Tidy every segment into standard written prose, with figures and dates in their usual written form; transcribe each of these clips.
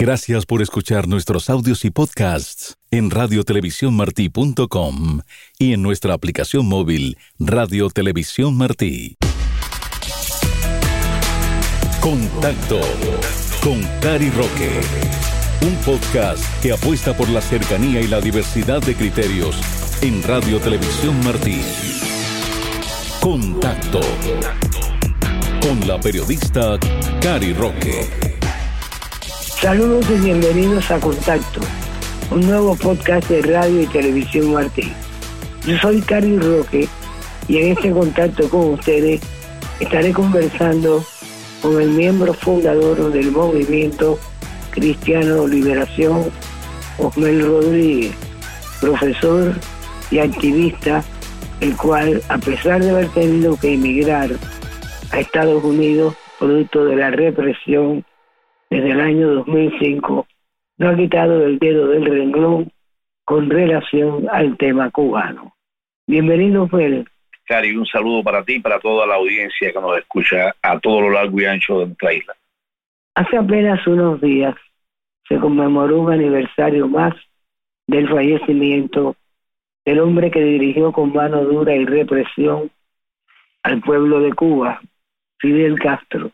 Gracias por escuchar nuestros audios y podcasts en radiotelevisiónmartí.com y en nuestra aplicación móvil Radio Televisión Martí. Contacto con Cari Roque. Un podcast que apuesta por la cercanía y la diversidad de criterios en Radio Televisión Martí. Contacto con la periodista Cari Roque. Saludos y bienvenidos a Contacto, un nuevo podcast de Radio y Televisión Martí. Yo soy Cari Roque y en este contacto con ustedes estaré conversando con el miembro fundador del Movimiento Cristiano Liberación, Osmel Rodríguez, profesor y activista, el cual, a pesar de haber tenido que emigrar a Estados Unidos producto de la represión desde el año 2005, no ha quitado el dedo del renglón con relación al tema cubano. Bienvenido, Osmel. Cari, un saludo para ti y para toda la audiencia que nos escucha a todo lo largo y ancho de nuestra isla. Hace apenas unos días se conmemoró un aniversario más del fallecimiento del hombre que dirigió con mano dura y represión al pueblo de Cuba, Fidel Castro.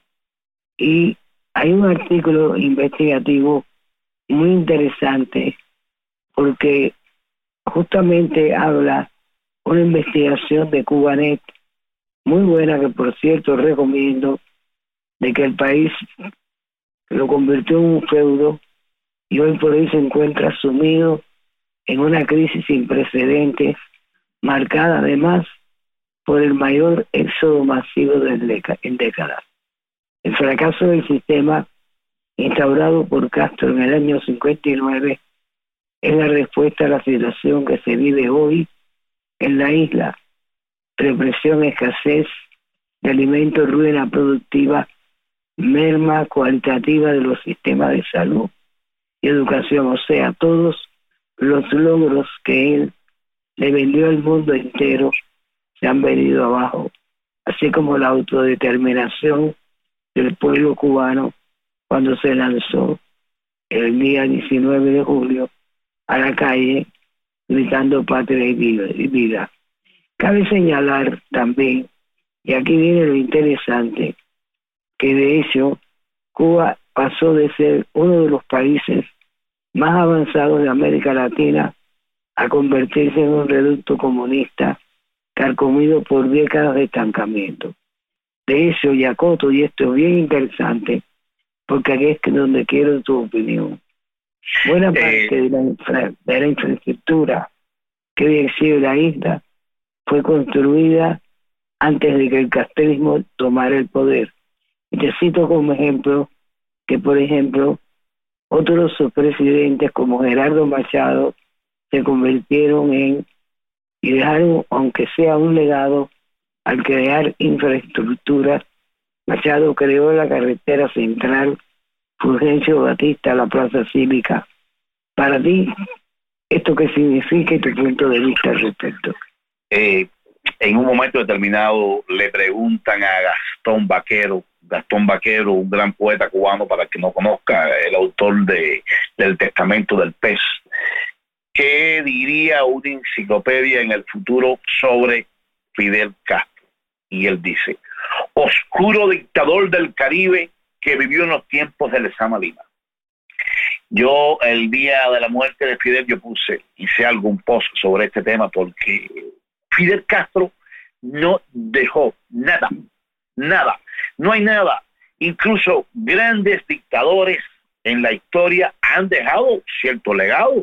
Y hay un artículo investigativo muy interesante porque justamente habla una investigación de Cubanet muy buena, que por cierto recomiendo, de que el país lo convirtió en un feudo y hoy por hoy se encuentra sumido en una crisis sin precedentes, marcada además por el mayor éxodo masivo en décadas. El fracaso del sistema instaurado por Castro en el año 59 es la respuesta a la situación que se vive hoy en la isla: represión, escasez de alimentos, ruina productiva, merma cualitativa de los sistemas de salud y educación, o sea, todos los logros que él le vendió al mundo entero se han venido abajo, así como la autodeterminación del pueblo cubano cuando se lanzó el día 19 de julio a la calle gritando patria y vida. Cabe señalar también, y aquí viene lo interesante, que de hecho Cuba pasó de ser uno de los países más avanzados de América Latina a convertirse en un reducto comunista carcomido por décadas de estancamiento. De eso, y acoto, y esto es bien interesante, porque aquí es donde quiero tu opinión. Buena parte de la infraestructura que hoy exhibe la isla fue construida antes de que el castrismo tomara el poder. Y te cito como ejemplo que, por ejemplo, otros presidentes como Gerardo Machado se convirtieron y dejaron, aunque sea un legado, al crear infraestructuras. Machado creó la carretera central Fulgencio Batista a la Plaza Cívica. Para ti, ¿esto qué significa y tu punto de vista al respecto? En un momento determinado le preguntan a Gastón Vaquero, un gran poeta cubano, para el que no conozca, el autor del Testamento del Pez, ¿qué diría una enciclopedia en el futuro sobre Fidel Castro? Y él dice: oscuro dictador del Caribe que vivió en los tiempos de Lezama Lima. Yo, el día de la muerte de Fidel, hice algún post sobre este tema, porque Fidel Castro no dejó nada, no hay nada. Incluso grandes dictadores en la historia han dejado cierto legado.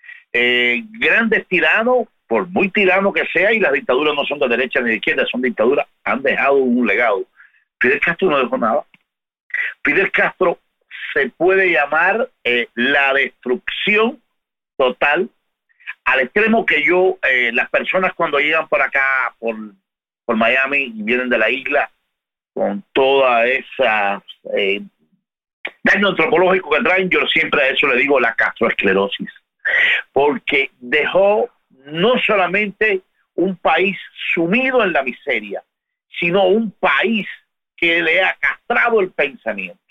Grandes tiranos, por muy tirano que sea, y las dictaduras no son de derecha ni de izquierda, son dictaduras, han dejado un legado. Fidel Castro no dejó nada. Fidel Castro se puede llamar la destrucción total, al extremo que las personas cuando llegan por acá, por Miami, y vienen de la isla, con toda esa daño antropológico que traen, yo siempre a eso le digo la castroesclerosis, porque dejó no solamente un país sumido en la miseria, sino un país que le ha castrado el pensamiento.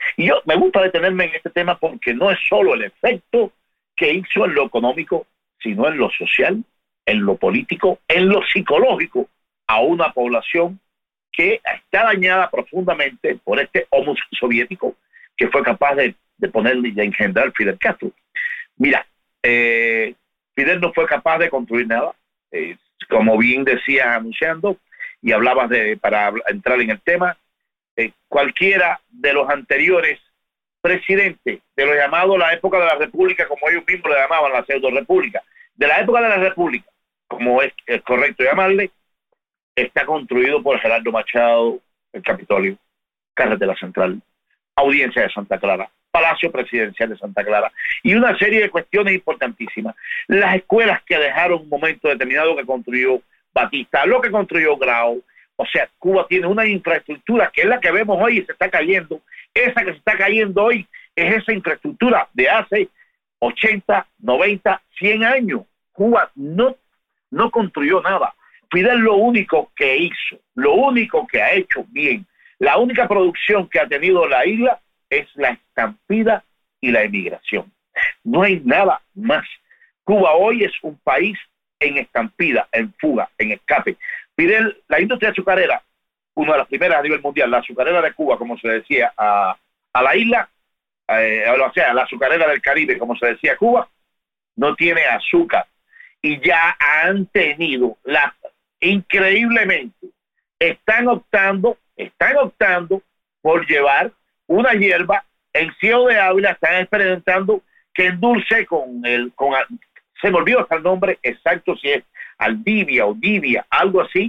Y yo me gusta detenerme en este tema porque no es solo el efecto que hizo en lo económico, sino en lo social, en lo político, en lo psicológico, a una población que está dañada profundamente por este homo soviético que fue capaz de ponerle y de engendrar Fidel Castro. Mira, Fidel no fue capaz de construir nada, como bien decías anunciando, y hablabas para entrar en el tema, cualquiera de los anteriores presidentes de lo llamado la época de la República, como ellos mismos le llamaban la pseudo-república, de la época de la República, como es correcto llamarle, está construido por Gerardo Machado, el Capitolio, Carretera Central, Audiencia de Santa Clara, Palacio Presidencial de Santa Clara, y una serie de cuestiones importantísimas. Las escuelas que dejaron un momento determinado que construyó Batista, lo que construyó Grau. O sea, Cuba tiene una infraestructura que es la que vemos hoy y se está cayendo. Esa que se está cayendo hoy es esa infraestructura de hace 80, 90, 100 años. Cuba no construyó nada. Fidel lo único que hizo, lo único que ha hecho bien, la única producción que ha tenido la isla es la estampida y la emigración. No hay nada más. Cuba hoy es un país en estampida, en fuga, en escape. Fidel, la industria azucarera, una de las primeras a nivel mundial, la azucarera de Cuba, como se decía a la isla, o sea, la azucarera del Caribe, como se decía a Cuba, no tiene azúcar. Y ya han tenido, increíblemente, están optando por llevar una hierba en Ciego de Ávila, están experimentando que endulce se me olvidó hasta el nombre exacto, si es Aldivia o Divia, algo así,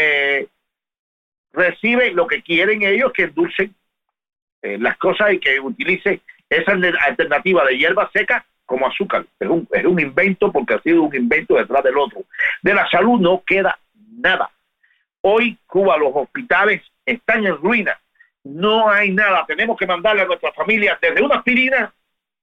recibe lo que quieren ellos, que endulcen las cosas y que utilice esa alternativa de hierba seca como azúcar. Es un invento, porque ha sido un invento detrás del otro. De la salud no queda nada. Hoy Cuba, los hospitales están en ruina, no hay nada. Tenemos que mandarle a nuestras familias desde una aspirina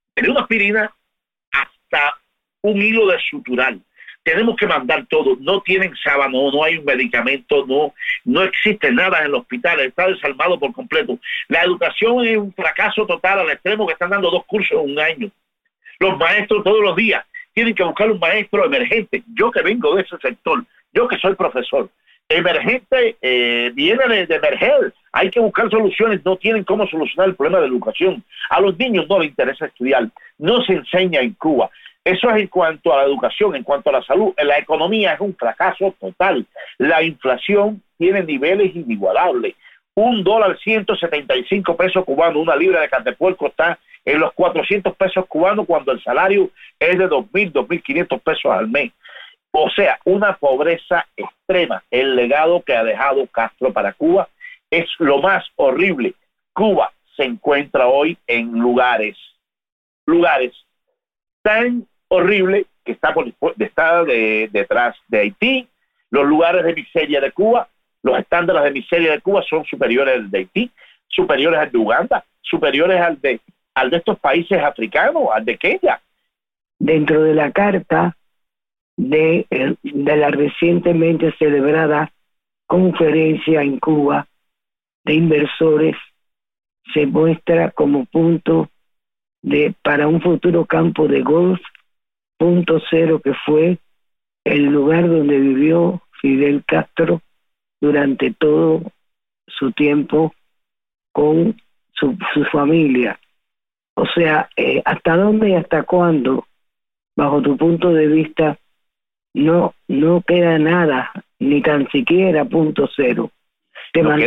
hasta un hilo de sutural. Tenemos que mandar todo. No tienen sábana, no hay un medicamento, no existe nada en el hospital, está desarmado por completo. La educación es un fracaso total, al extremo que están dando 2 cursos en un año. Los maestros todos los días tienen que buscar un maestro emergente. Yo que vengo de ese sector, yo que soy profesor, emergente viene de emerger. Hay que buscar soluciones, no tienen cómo solucionar el problema de la educación. A los niños no les interesa estudiar, no se enseña en Cuba. Eso es en cuanto a la educación. En cuanto a la salud, la economía es un fracaso total. La inflación tiene niveles inigualables. $1, 175 pesos cubanos, una libra de carne de puerco está en los 400 pesos cubanos cuando el salario es de 2.000, 2.500 pesos al mes. O sea, una pobreza extrema. El legado que ha dejado Castro para Cuba es lo más horrible. Cuba se encuentra hoy en lugares tan horribles que está detrás de Haití. Los lugares de miseria de Cuba, los estándares de miseria de Cuba son superiores al de Haití, superiores al de Uganda, superiores al de estos países africanos, al de Kenia. Dentro de la carta de la recientemente celebrada conferencia en Cuba de inversores, se muestra como punto para un futuro campo de golf, punto cero, que fue el lugar donde vivió Fidel Castro durante todo su tiempo con su familia. O sea, ¿hasta dónde y hasta cuándo, bajo tu punto de vista, no queda nada, ni tan siquiera punto cero? Te mandé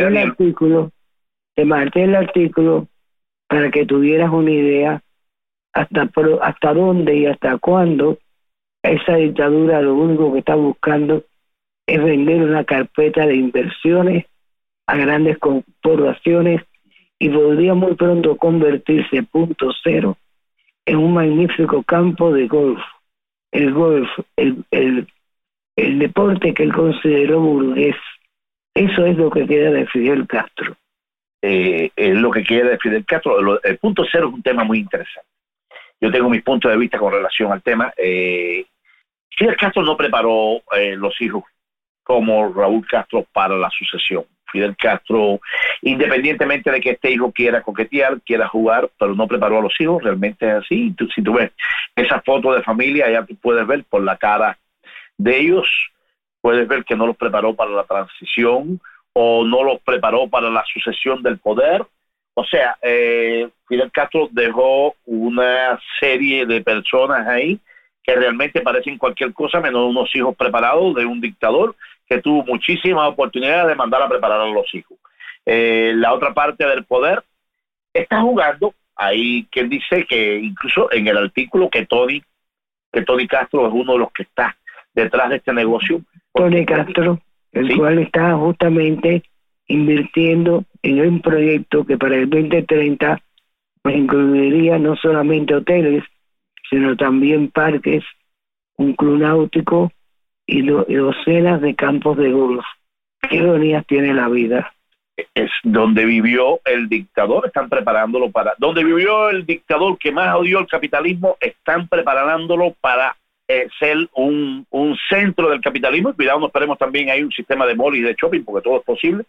el artículo para que tuvieras una idea hasta dónde y hasta cuándo esa dictadura lo único que está buscando es vender una carpeta de inversiones a grandes corporaciones, y podría muy pronto convertirse punto cero en un magnífico campo de golf. El golf, el deporte que él consideró burgués. Eso es lo que queda de Fidel Castro. Es lo que queda de Fidel Castro. El punto cero es un tema muy interesante. Yo tengo mis puntos de vista con relación al tema. Fidel Castro no preparó los hijos como Raúl Castro para la sucesión. Fidel Castro, independientemente de que este hijo quiera coquetear, quiera jugar, pero no preparó a los hijos, realmente es así. Si tú ves esa foto de familia, ya tú puedes ver por la cara de ellos, puedes ver que no los preparó para la transición o no los preparó para la sucesión del poder. O sea, Fidel Castro dejó una serie de personas ahí que realmente parecen cualquier cosa menos unos hijos preparados de un dictador que tuvo muchísimas oportunidades de mandar a preparar a los hijos. La otra parte del poder está jugando. Hay quien dice que incluso en el artículo que Tony Castro es uno de los que está detrás de este negocio. Tony Castro, el cual está justamente invirtiendo en un proyecto que para el 2030 pues incluiría no solamente hoteles, sino también parques, un club náutico y docenas de campos de golf. ¿Qué ironías tiene la vida? Es donde vivió el dictador, están preparándolo para... Donde vivió el dictador que más odió el capitalismo, están preparándolo para ser un centro del capitalismo. Y cuidado, no esperemos también hay un sistema de mall y de shopping, porque todo es posible.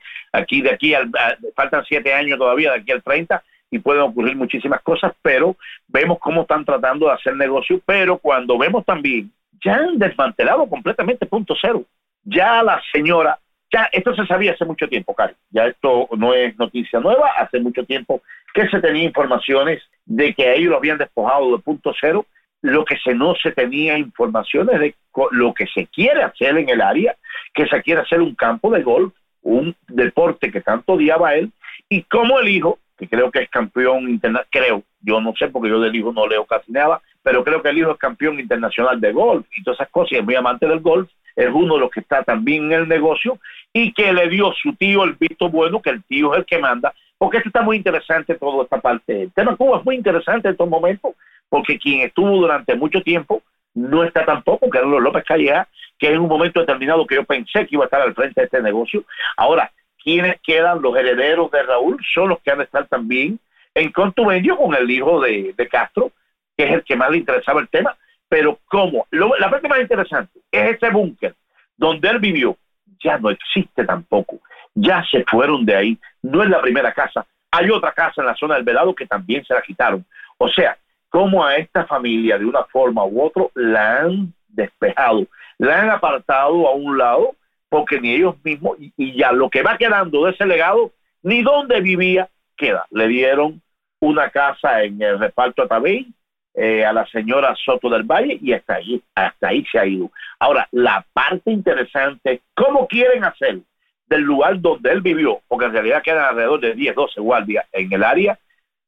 Faltan 7 años todavía, de aquí al 30, y pueden ocurrir muchísimas cosas, pero vemos cómo están tratando de hacer negocio. Pero cuando vemos también, ya han desmantelado completamente Punto Cero. Ya la señora, ya esto se sabía hace mucho tiempo, Cari. Ya esto no es noticia nueva, hace mucho tiempo que se tenía informaciones de que ellos lo habían despojado de Punto Cero. Lo que no se tenía informaciones de lo que se quiere hacer en el área, que se quiere hacer un campo de golf, un deporte que tanto odiaba él, y como el hijo, que creo que es campeón internacional, yo no sé porque yo del hijo no leo casi nada, pero creo que el hijo es campeón internacional de golf y todas esas cosas, y es muy amante del golf, es uno de los que está también en el negocio, y que le dio su tío el visto bueno, que el tío es el que manda, porque esto está muy interesante, toda esta parte. El tema Cuba es muy interesante en estos momentos, porque quien estuvo durante mucho tiempo no está tampoco, que era López Calleja, que en un momento determinado que yo pensé que iba a estar al frente de este negocio. Ahora, quienes quedan, los herederos de Raúl, son los que han de estar también en contuvenio con el hijo de Castro, que es el que más le interesaba el tema. Pero ¿cómo? La parte más interesante es ese búnker donde él vivió, ya no existe tampoco, ya se fueron de ahí, no es la primera casa, hay otra casa en la zona del Vedado que también se la quitaron. O sea, cómo a esta familia de una forma u otra la han despejado, la han apartado a un lado, porque ni ellos mismos, y ya lo que va quedando de ese legado, ni dónde vivía queda. Le dieron una casa en el reparto Atabey, a la señora Soto del Valle, y hasta ahí se ha ido. Ahora, la parte interesante es cómo quieren hacer del lugar donde él vivió, porque en realidad quedan alrededor de 10, 12 guardias en el área,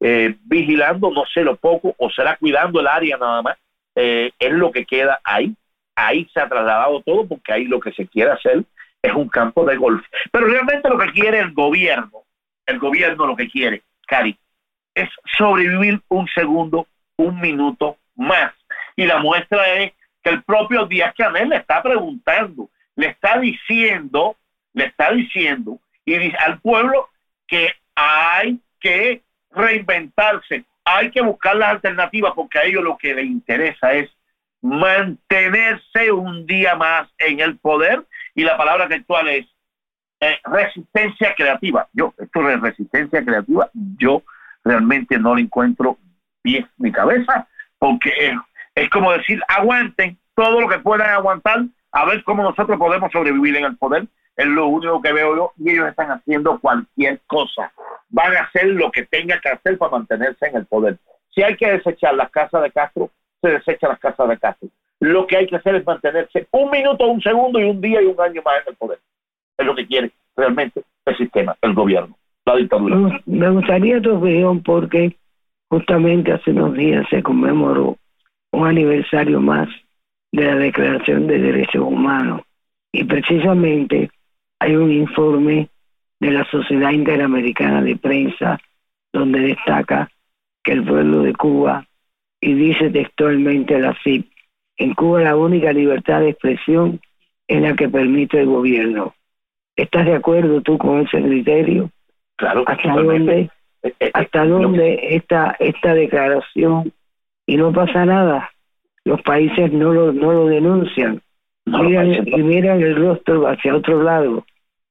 vigilando, no sé lo poco, o será cuidando el área nada más, es lo que queda ahí. Ahí se ha trasladado todo, porque ahí lo que se quiere hacer es un campo de golf. Pero realmente lo que quiere el gobierno lo que quiere, Cari, es sobrevivir un segundo, un minuto más. Y la muestra es que el propio Díaz-Canel le está preguntando, le está diciendo y dice al pueblo que hay que reinventarse, hay que buscar las alternativas, porque a ellos lo que les interesa es mantenerse un día más en el poder, y la palabra textual es resistencia creativa. Esto de resistencia creativa, yo realmente no le encuentro pies ni cabeza, porque es como decir, aguanten todo lo que puedan aguantar, a ver cómo nosotros podemos sobrevivir en el poder. Es lo único que veo yo, y ellos están haciendo cualquier cosa, van a hacer lo que tengan que hacer para mantenerse en el poder. Si hay que desechar las casas de Castro, se desecha las casas de Castro. Lo que hay que hacer es mantenerse un minuto, un segundo y un día y un año más en el poder. Es lo que quiere realmente el sistema, el gobierno, la dictadura. Me gustaría tu opinión, porque justamente hace unos días se conmemoró un aniversario más de la Declaración de Derechos Humanos, y precisamente hay un informe de la Sociedad Interamericana de Prensa donde destaca que el pueblo de Cuba, y dice textualmente la CIP, en Cuba la única libertad de expresión es la que permite el gobierno. ¿Estás de acuerdo tú con ese criterio? Claro. ¿Hasta dónde esta declaración? Y no pasa nada. Los países no lo denuncian. Miran el rostro hacia otro lado.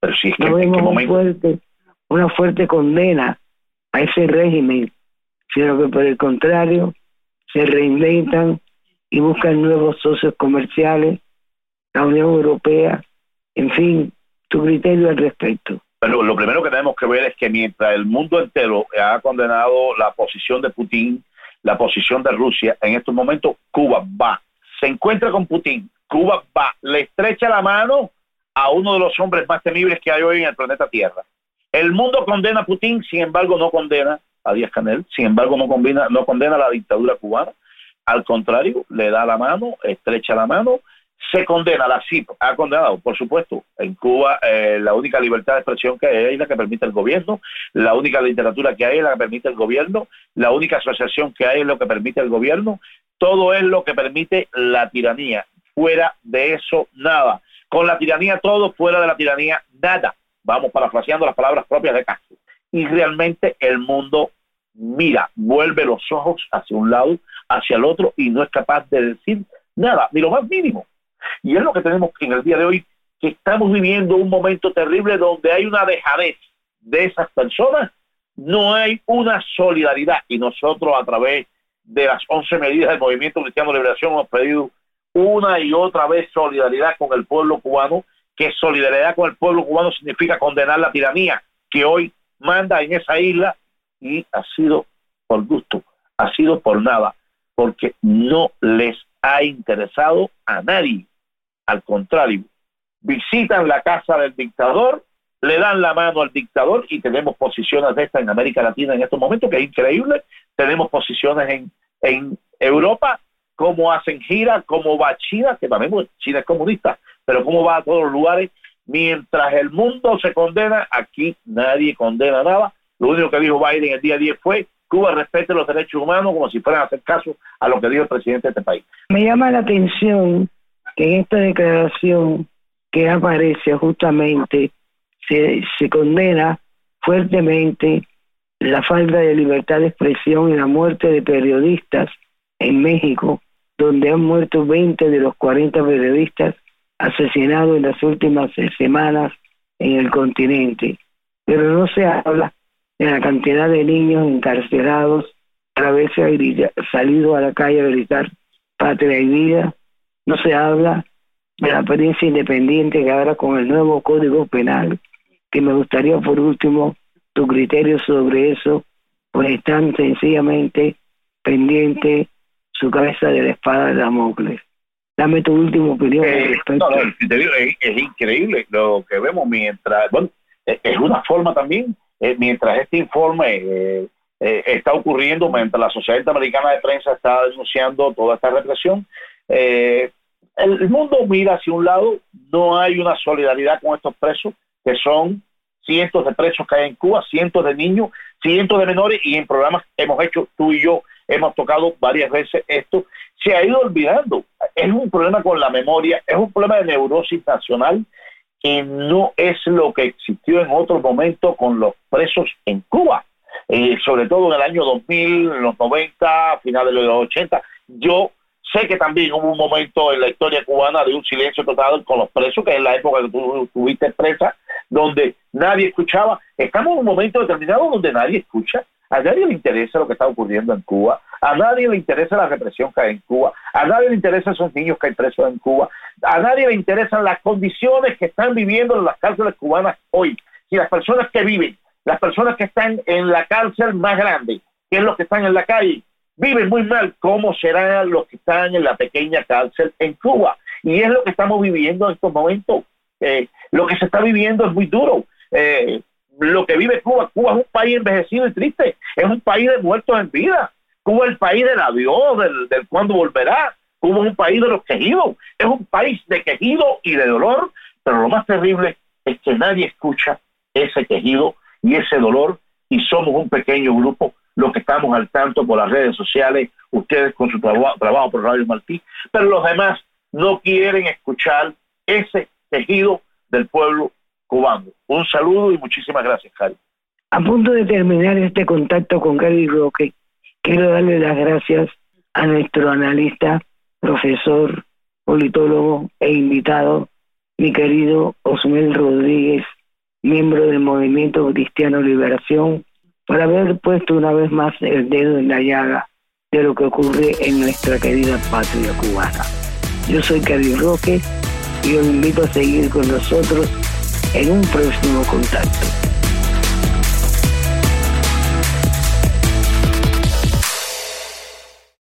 Pero si es que no en qué vemos momento... una fuerte condena a ese régimen, sino que por el contrario se reinventan y buscan nuevos socios comerciales, la Unión Europea, en fin, tu criterio al respecto. Pero lo primero que tenemos que ver es que mientras el mundo entero ha condenado la posición de Putin, la posición de Rusia, en estos momentos Cuba va, se encuentra con Putin, Cuba va, le estrecha la mano a uno de los hombres más temibles que hay hoy en el planeta Tierra. El mundo condena a Putin, sin embargo no condena a Díaz-Canel, sin embargo no condena a la dictadura cubana, al contrario, le da la mano, estrecha la mano, se condena, la CIP ha condenado, por supuesto, en Cuba la única libertad de expresión que hay es la que permite el gobierno, la única literatura que hay es la que permite el gobierno, la única asociación que hay es lo que permite el gobierno, todo es lo que permite la tiranía, fuera de eso nada, con la tiranía todo, fuera de la tiranía nada, vamos parafraseando las palabras propias de Castro, y realmente el mundo mira, vuelve los ojos hacia un lado, hacia el otro, y no es capaz de decir nada, ni lo más mínimo. Y es lo que tenemos en el día de hoy, que estamos viviendo un momento terrible donde hay una dejadez de esas personas, no hay una solidaridad, y nosotros a través de las 11 medidas del Movimiento Cristiano de Liberación hemos pedido una y otra vez solidaridad con el pueblo cubano, que solidaridad con el pueblo cubano significa condenar la tiranía que hoy manda en esa isla, y ha sido por gusto, ha sido por nada, porque no les ha interesado a nadie. Al contrario, visitan la casa del dictador, le dan la mano al dictador, y tenemos posiciones de estas en América Latina en estos momentos, que es increíble. Tenemos posiciones en Europa, cómo hacen gira, cómo va China, que también China es comunista, pero cómo va a todos los lugares. Mientras el mundo se condena, aquí nadie condena nada. Lo único que dijo Biden el día 10 fue: Cuba respete los derechos humanos, como si fueran a hacer caso a lo que dijo el presidente de este país. Me llama la atención que en esta declaración que aparece justamente se condena fuertemente la falta de libertad de expresión y la muerte de periodistas en México, donde han muerto 20 de los 40 periodistas asesinados en las últimas semanas en el continente. Pero no se habla de la cantidad de niños encarcelados por haberse salido a la calle a gritar patria y vida. No se habla de la prensa independiente, que ahora con el nuevo Código Penal, que me gustaría por último tu criterio sobre eso, pues están sencillamente pendientes su cabeza de la espada de Damocles. Dame tu última opinión al respecto. Es increíble lo que vemos mientras, bueno, es una forma también, mientras este informe está ocurriendo, mientras la Sociedad Interamericana de Prensa está denunciando toda esta represión, el mundo mira hacia un lado, no hay una solidaridad con estos presos, que son cientos de presos que hay en Cuba, cientos de niños, cientos de menores, y en programas que hemos hecho tú y yo, hemos tocado varias veces esto, se ha ido olvidando. Es un problema con la memoria, es un problema de neurosis nacional, que no es lo que existió en otro momento con los presos en Cuba, sobre todo en el año 2000, en los 90, finales de los 80. Yo sé que también hubo un momento en la historia cubana de un silencio total con los presos, que es la época que tú estuviste presa, donde nadie escuchaba. Estamos en un momento determinado donde nadie escucha. A nadie le interesa lo que está ocurriendo en Cuba, a nadie le interesa la represión que hay en Cuba, a nadie le interesan esos niños que hay presos en Cuba, a nadie le interesan las condiciones que están viviendo en las cárceles cubanas hoy. Si las personas que viven, las personas que están en la cárcel más grande, que es los que están en la calle, viven muy mal, ¿cómo serán los que están en la pequeña cárcel en Cuba? Y es lo que estamos viviendo en estos momentos. Lo que se está viviendo es muy duro. Lo que vive Cuba es un país envejecido y triste, es un país de muertos en vida. Cuba es el país del adiós, del cuándo volverá. Cuba es un país de los quejidos, es un país de quejido y de dolor, pero lo más terrible es que nadie escucha ese quejido y ese dolor, y somos un pequeño grupo los que estamos al tanto por las redes sociales, ustedes con su trabajo por Radio Martí, pero los demás no quieren escuchar ese quejido del pueblo cubano. Un saludo y muchísimas gracias, Cari. A punto de terminar este contacto con Cari Roque, quiero darle las gracias a nuestro analista, profesor, politólogo e invitado, mi querido Osmel Rodríguez, miembro del Movimiento Cristiano Liberación, por haber puesto una vez más el dedo en la llaga de lo que ocurre en nuestra querida patria cubana. Yo soy Cari Roque y os invito a seguir con nosotros en un próximo contacto.